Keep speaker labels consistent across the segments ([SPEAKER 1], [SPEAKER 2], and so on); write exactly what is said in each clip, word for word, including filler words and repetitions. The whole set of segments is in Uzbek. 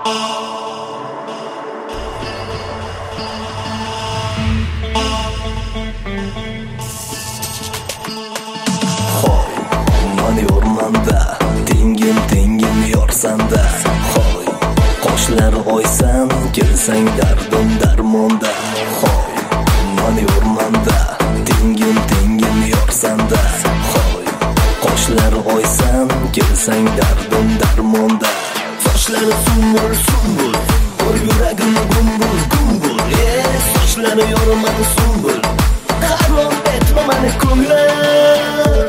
[SPEAKER 1] Yormanda tengim tengim yorsanda, hoy qoshlar oysan kelsang dardim darmonda, hoy man yormanda tengim tengim yorsanda, hoy qoshlar oysan kelsang dardim darmonda. Sochlari sumbul sumbul, ko'r yuragim gumbul gumbul, ey sochlari yorman sumbul, harom etma mani ko'nglim.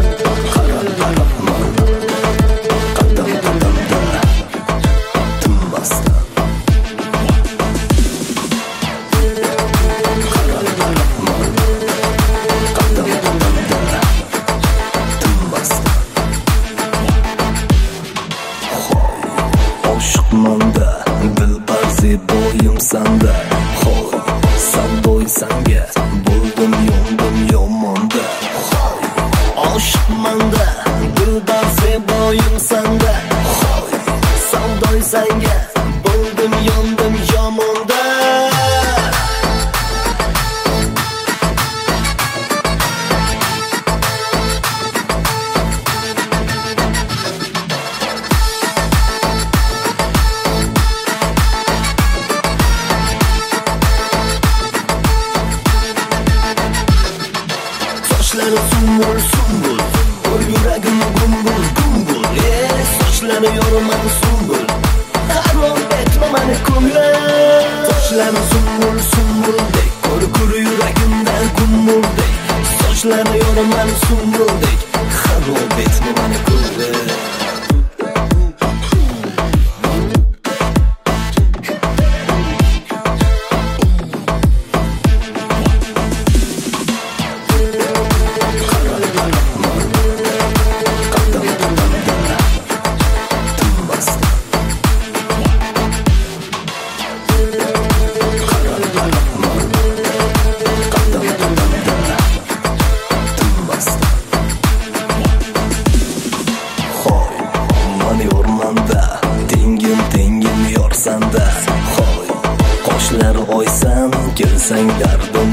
[SPEAKER 1] Oshiqmanda dilbar zeboyim sanda, hoy savdoy sanga bo'ldim yondim yomonda, hoy oshiqmanda dilbar zeboyim sanda, hoy savdoy sanga bo'ldim yondim yomonda. Sochlari sumbul sumbul, ko'r yuragim gumbul gumbul, ey sochlari yorman sumbul, harom etma mani ko'nglim. Sochlari sumbul sumbuldek, ko'r ko'r yuragimda gumbuldek, sochlari yorman sumbuldek, harom etma mani ko'nglim. Tengim tengim yorsanda, hoy qoshlar oysan kelsang dardim